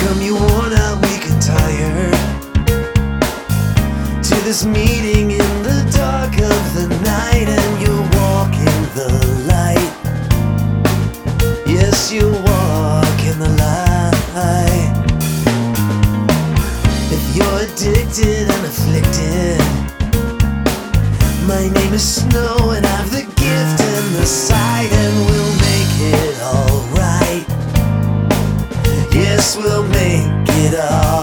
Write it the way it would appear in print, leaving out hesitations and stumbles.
Come you worn out, weak and tired, to this meeting in the dark of the night, and you're walking the light. Yes, you walk in the light. If you're addicted and afflicted, my name is Snow, and I've the gift and the sight, and we'll make it alright. Yes, we'll make it alright.